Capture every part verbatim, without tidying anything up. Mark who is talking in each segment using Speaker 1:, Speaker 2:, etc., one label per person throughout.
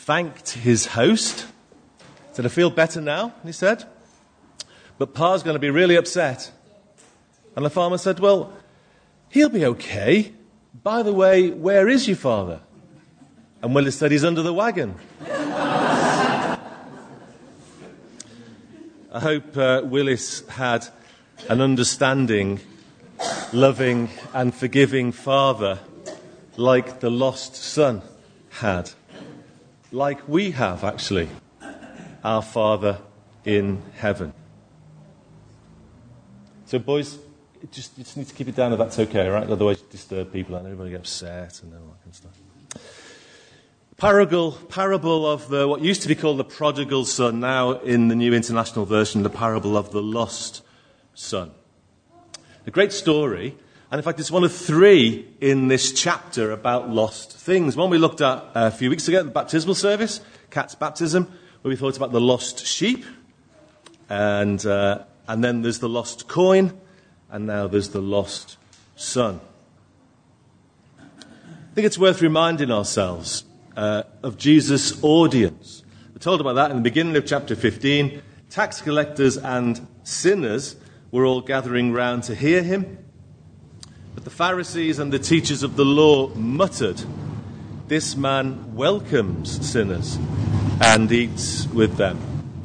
Speaker 1: thanked his host. Said, I feel better now, he said, but Pa's going to be really upset. And the farmer said, well, he'll be okay. By the way, where is your father? And Willis said, he's under the wagon. I hope uh, Willis had an understanding, loving and forgiving father like the lost son had. Like we have, actually, our Father in heaven. So, boys, just, you just need to keep it down if that's okay, right? Otherwise you disturb people and everybody gets upset and all that kind of stuff. Parable, parable of the what used to be called the prodigal son, now in the New International Version, the parable of the lost son. A great story, and in fact it's one of three in this chapter about lost things. One we looked at a few weeks ago at the baptismal service, Cat's baptism, where we thought about the lost sheep, and uh, and then there's the lost coin, and now there's the lost son. I think it's worth reminding ourselves uh, of Jesus' audience. We're told about that in the beginning of chapter fifteen. Tax collectors and sinners were all gathering round to hear him. But the Pharisees and the teachers of the law muttered, "This man welcomes sinners and eats with them."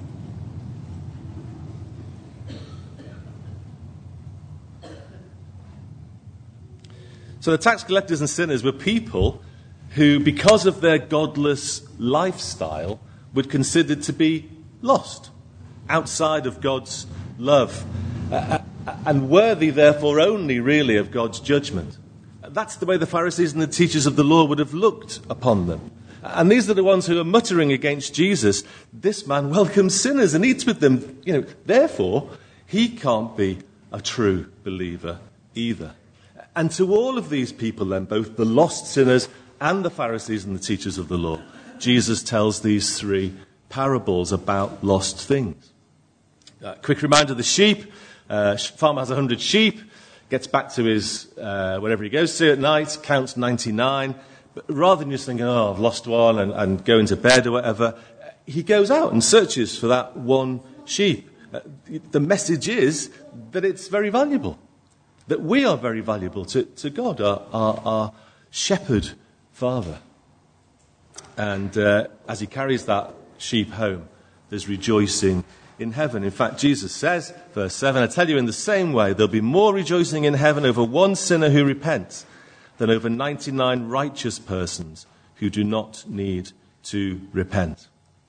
Speaker 1: So the tax collectors and sinners were people who, because of their godless lifestyle, were considered to be lost, outside of God's love, uh, and worthy, therefore, only really of God's judgment. That's the way the Pharisees and the teachers of the law would have looked upon them. And these are the ones who are muttering against Jesus. This man welcomes sinners and eats with them. You know, therefore, he can't be a true believer either. And to all of these people then, both the lost sinners and the Pharisees and the teachers of the law, Jesus tells these three parables about lost things. Uh, quick reminder, the sheep. Uh, farmer has one hundred sheep, gets back to his, uh, wherever he goes to at night, counts ninety-nine. But rather than just thinking, oh, I've lost one, and, and going to bed or whatever, he goes out and searches for that one sheep. Uh, the message is that it's very valuable. That we are very valuable to, to God, our, our, our shepherd father. And uh, as he carries that sheep home, there's rejoicing in heaven. In fact, Jesus says, verse seven, I tell you, in the same way, there'll be more rejoicing in heaven over one sinner who repents than over ninety-nine righteous persons who do not need to repent.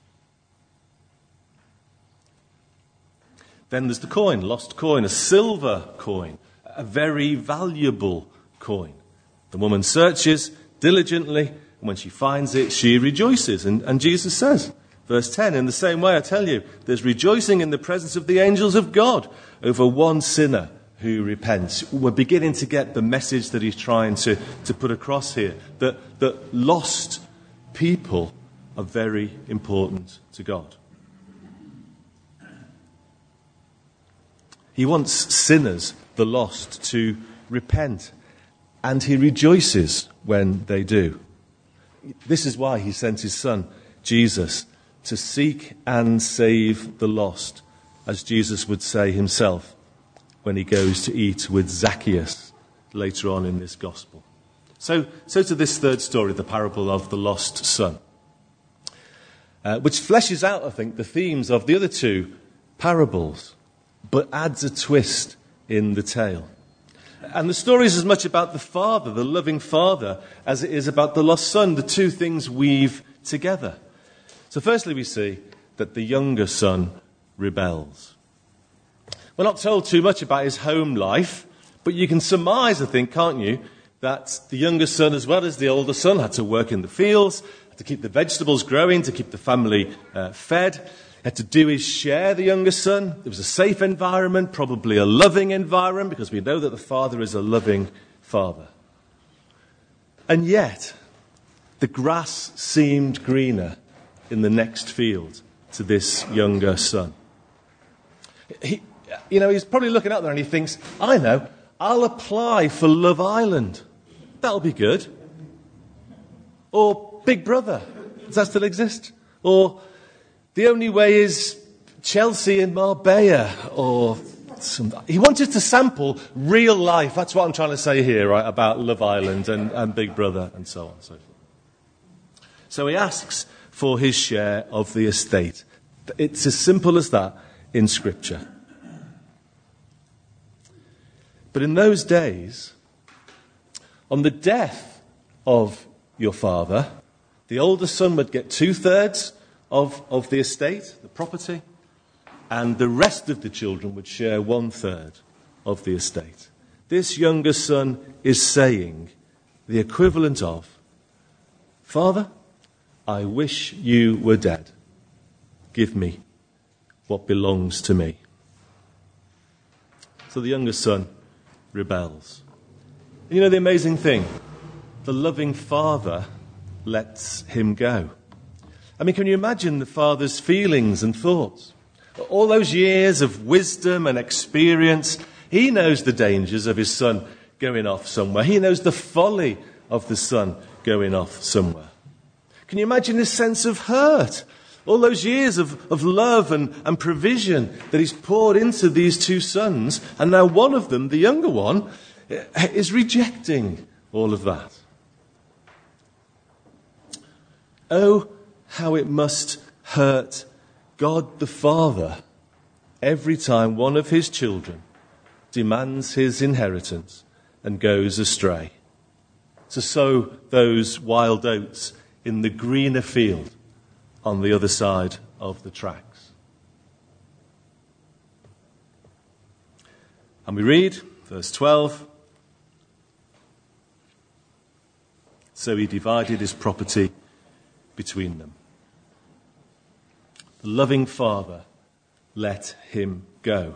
Speaker 1: Then there's the coin, lost coin, a silver coin. A very valuable coin. The woman searches diligently, and when she finds it, she rejoices. And, and Jesus says, verse ten, in the same way, I tell you, there's rejoicing in the presence of the angels of God over one sinner who repents. We're beginning to get the message that he's trying to, to put across here, that, that lost people are very important to God. He wants sinners, the lost, to repent, and he rejoices when they do. This is why he sent his son, Jesus, to seek and save the lost, as Jesus would say himself when he goes to eat with Zacchaeus later on in this gospel. So, so to this third story, the parable of the lost son, uh, which fleshes out, I think, the themes of the other two parables, but adds a twist in the tale. And the story is as much about the father, the loving father, as it is about the lost son. The two things weave together. So firstly, we see that the younger son rebels. We're not told too much about his home life, but you can surmise, I think, can't you, that the younger son, as well as the older son, had to work in the fields, had to keep the vegetables growing, to keep the family uh, fed. Had to do his share, the younger son. There was a safe environment, probably a loving environment, because we know that the father is a loving father. And yet, the grass seemed greener in the next field to this younger son. He, you know, he's probably looking out there and he thinks, I know, I'll apply for Love Island. That'll be good. Or Big Brother. Does that still exist? Or the only way is Chelsea and Marbella, or some, he wanted to sample real life. That's what I'm trying to say here, right, about Love Island and, and Big Brother and so on and so forth. So he asks for his share of the estate. It's as simple as that in Scripture. But in those days, on the death of your father, the older son would get two-thirds of, of the estate, the property, and the rest of the children would share one-third of the estate. This younger son is saying the equivalent of, Father, I wish you were dead. Give me what belongs to me. So the younger son rebels. And you know the amazing thing? The loving father lets him go. I mean, can you imagine the father's feelings and thoughts? All those years of wisdom and experience, he knows the dangers of his son going off somewhere. He knows the folly of the son going off somewhere. Can you imagine his sense of hurt? All those years of, of love and, and provision that he's poured into these two sons, and now one of them, the younger one, is rejecting all of that. Oh, how it must hurt God the Father every time one of his children demands his inheritance and goes astray, to sow those wild oats in the greener field on the other side of the tracks. And we read, verse twelve, so he divided his property between them. The loving father let him go.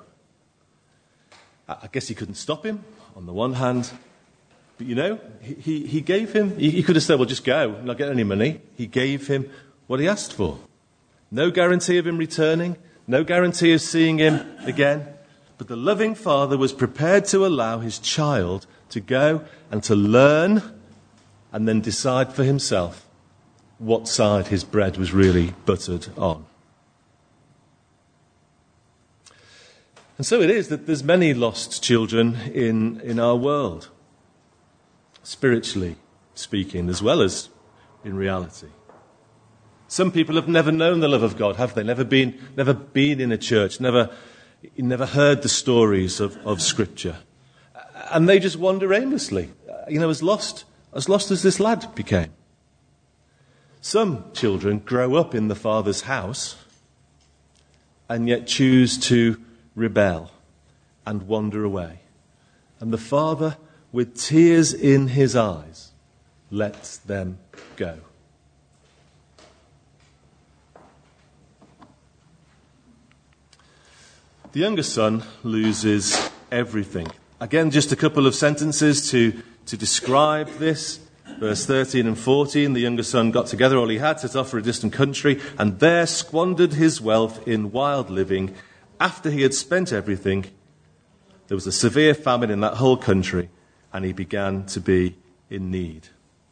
Speaker 1: I guess he couldn't stop him, on the one hand. But you know, he, he, he gave him, he, he could have said, well, just go, not get any money. He gave him what he asked for. No guarantee of him returning, no guarantee of seeing him again. But the loving father was prepared to allow his child to go and to learn and then decide for himself what side his bread was really buttered on. And so it is that there's many lost children in, in our world, spiritually speaking, as well as in reality. Some people have never known the love of God, have they? Never been, never been in a church, never, never heard the stories of, of Scripture. And they just wander aimlessly, you know, as lost, as lost as this lad became. Some children grow up in the Father's house and yet choose to rebel and wander away. And the Father, with tears in his eyes, lets them go. The younger son loses everything. Again, just a couple of sentences to, to describe this. Verse thirteen and fourteen, the younger son got together all he had, set off for a distant country, and there squandered his wealth in wild living. After he had spent everything, there was a severe famine in that whole country, and he began to be in need.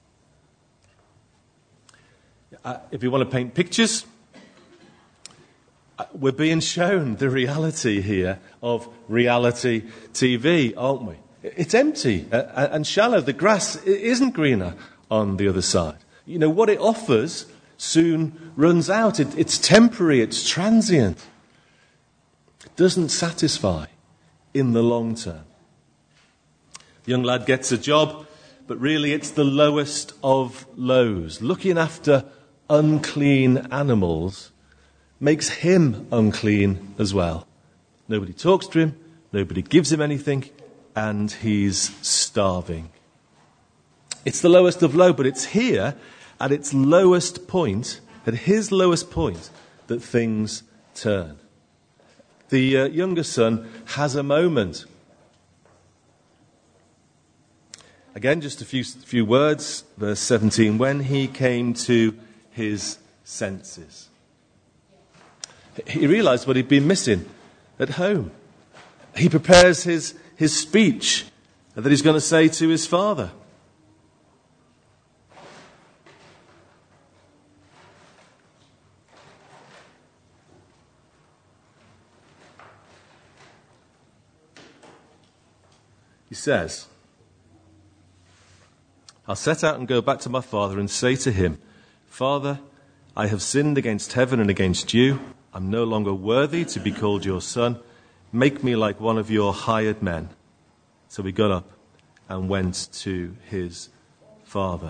Speaker 1: Uh, if you want to paint pictures, uh, we're being shown the reality here of reality T V, aren't we? It's empty uh, and shallow. The grass isn't greener on the other side. You know, what it offers soon runs out. It, it's temporary, it's transient. It doesn't satisfy in the long term. The young lad gets a job, but really it's the lowest of lows. Looking after unclean animals makes him unclean as well. Nobody talks to him, nobody gives him anything, and he's starving. It's the lowest of low, but it's here at its lowest point, at his lowest point, that things turn. The uh, younger son has a moment. Again, just a few few words. Verse seventeen, when he came to his senses. He realized what he'd been missing at home. He prepares his, his speech that he's going to say to his father. He says, I'll set out and go back to my father and say to him, Father, I have sinned against heaven and against you. I'm no longer worthy to be called your son. Make me like one of your hired men. So he got up and went to his father.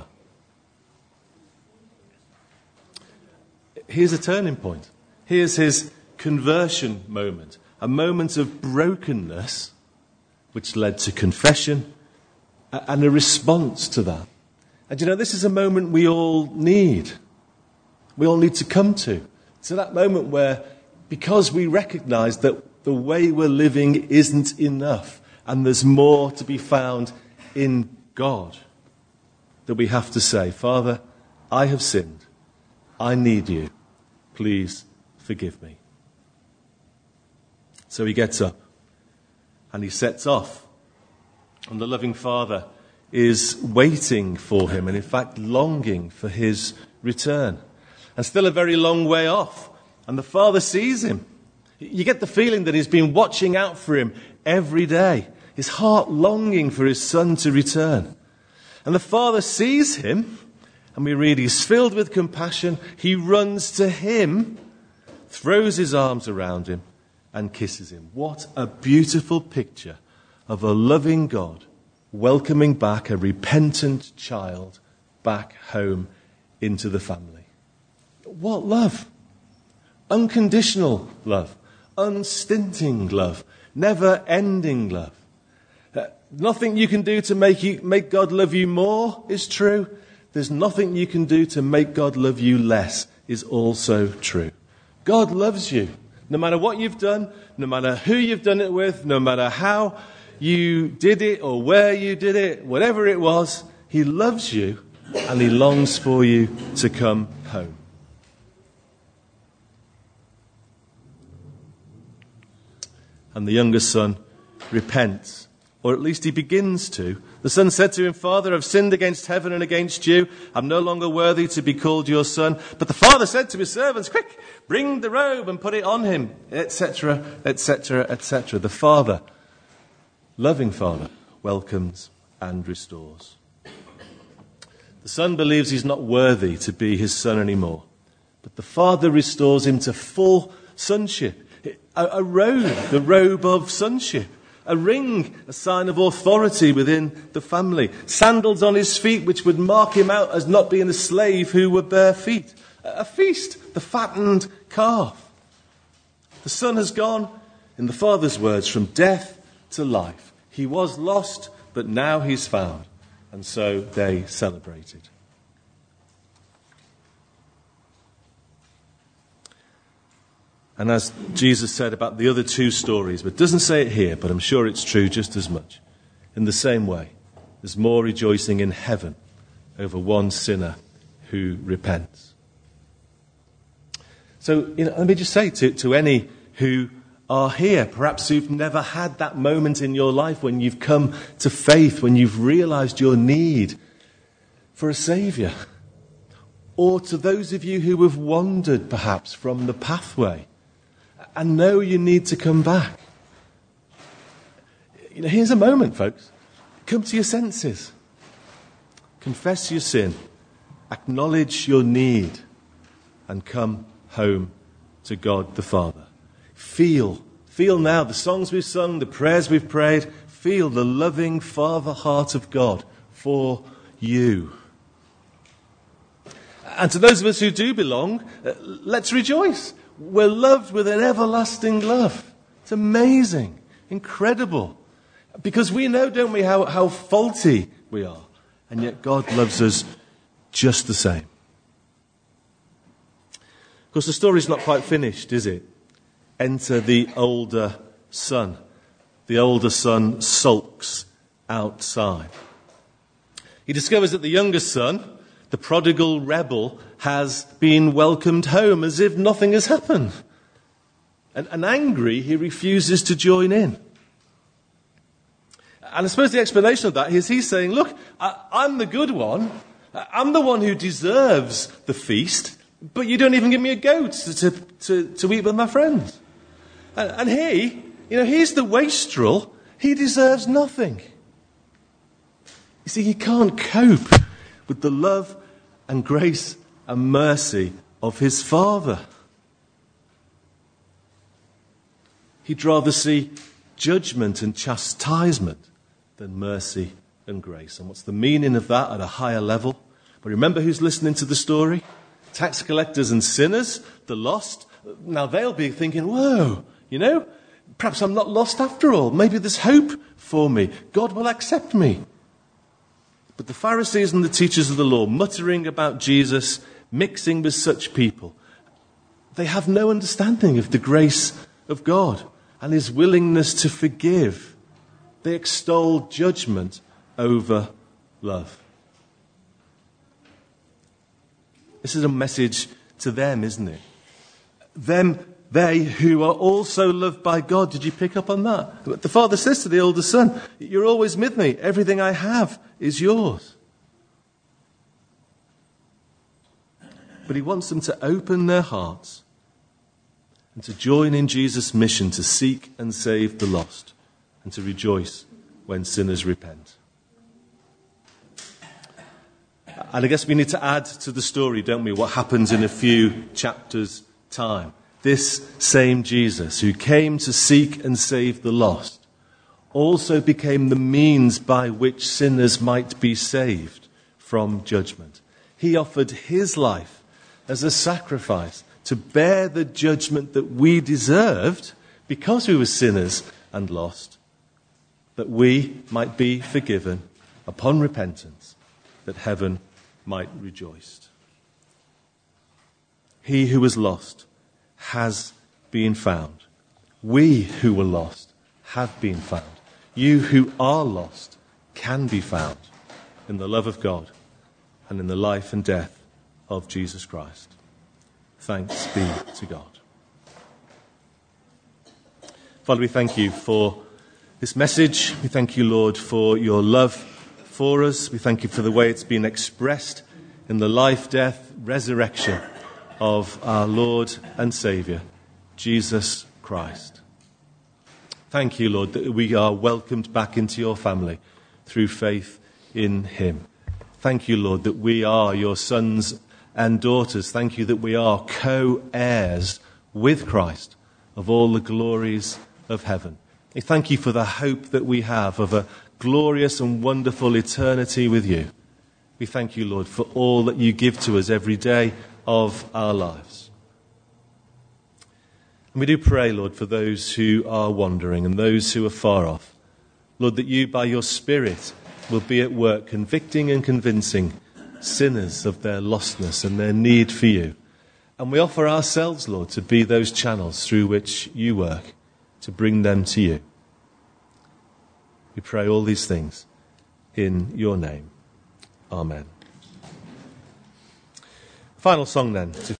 Speaker 1: Here's a turning point. Here's his conversion moment. A moment of brokenness which led to confession and a response to that. And you know, this is a moment we all need. We all need to come to. To that moment where, because we recognise that the way we're living isn't enough and there's more to be found in God, that we have to say, Father, I have sinned. I need you. Please forgive me. So he gets up and he sets off. And the loving Father is waiting for him and in fact longing for his return. And still a very long way off. And the Father sees him. You get the feeling that he's been watching out for him every day. His heart longing for his son to return. And the Father sees him, and we read he's filled with compassion. He runs to him, throws his arms around him, and kisses him. What a beautiful picture of a loving God welcoming back a repentant child back home into the family. What love! Unconditional love, unstinting love, never-ending love. Uh, nothing you can do to make you make God love you more is true. There's nothing you can do to make God love you less is also true. God loves you. No matter what you've done, no matter who you've done it with, no matter how you did it or where you did it, whatever it was, he loves you and he longs for you to come home. And the younger son repents, or at least he begins to. The son said to him, Father, I've sinned against heaven and against you. I'm no longer worthy to be called your son. But the father said to his servants, quick, bring the robe and put it on him, et cetera, et cetera, et cetera. The father, loving father, welcomes and restores. The son believes he's not worthy to be his son anymore. But the father restores him to full sonship. A, a robe, the robe of sonship. A ring, a sign of authority within the family. Sandals on his feet, which would mark him out as not being a slave who were bare feet. A, a feast, the fattened calf. The son has gone, in the father's words, from death to life. He was lost, but now he's found. And so they celebrated. And as Jesus said about the other two stories, but doesn't say it here, but I'm sure it's true just as much. In the same way, there's more rejoicing in heaven over one sinner who repents. So, you know, let me just say to, to any who are here, perhaps who've never had that moment in your life when you've come to faith, when you've realized your need for a saviour. Or to those of you who have wandered perhaps from the pathway and know you need to come back. You know, here's a moment, folks. Come to your senses. Confess your sin. Acknowledge your need. And come home to God the Father. Feel, feel now the songs we've sung, the prayers we've prayed. Feel the loving Father heart of God for you. And to those of us who do belong, uh, let's rejoice. We're loved with an everlasting love. It's amazing, incredible. Because we know, don't we, how, how faulty we are. And yet God loves us just the same. Of course, the story's not quite finished, is it? Enter the older son. The older son sulks outside. He discovers that the younger son, the prodigal rebel, has been welcomed home as if nothing has happened. And, and angry, he refuses to join in. And I suppose the explanation of that is he's saying, look, I, I'm the good one. I'm the one who deserves the feast, but you don't even give me a goat to, to, to, to eat with my friends. And, and he, you know, he's the wastrel. He deserves nothing. You see, he can't cope with the love and grace and mercy of his Father. He'd rather see judgment and chastisement than mercy and grace. And what's the meaning of that at a higher level? But remember who's listening to the story? Tax collectors and sinners, the lost. Now they'll be thinking, whoa, you know, perhaps I'm not lost after all. Maybe there's hope for me. God will accept me. But the Pharisees and the teachers of the law, muttering about Jesus, mixing with such people, they have no understanding of the grace of God and his willingness to forgive. They extol judgment over love. This is a message to them, isn't it? Them, they who are also loved by God. Did you pick up on that? The father says to the older son, you're always with me. Everything I have is yours. But he wants them to open their hearts and to join in Jesus' mission to seek and save the lost and to rejoice when sinners repent. And I guess we need to add to the story, don't we, what happens in a few chapters' time. This same Jesus who came to seek and save the lost also became the means by which sinners might be saved from judgment. He offered his life as a sacrifice to bear the judgment that we deserved because we were sinners and lost, that we might be forgiven upon repentance, that heaven might rejoice. He who was lost has been found. We who were lost have been found. You who are lost can be found in the love of God and in the life and death of Jesus Christ. Thanks be to God. Father, we thank you for this message. We thank you, Lord, for your love for us. We thank you for the way it's been expressed in the life, death, resurrection of our Lord and Saviour, Jesus Christ. Thank you, Lord, that we are welcomed back into your family through faith in him. Thank you, Lord, that we are your sons and daughters. Thank you that we are co-heirs with Christ of all the glories of heaven. We thank you for the hope that we have of a glorious and wonderful eternity with you. We thank you, Lord, for all that you give to us every day of our lives. And we do pray, Lord, for those who are wandering and those who are far off. Lord, that you, by your Spirit, will be at work convicting and convincing sinners of their lostness and their need for you. And we offer ourselves, Lord, to be those channels through which you work, to bring them to you. We pray all these things in your name. Amen. Final song then.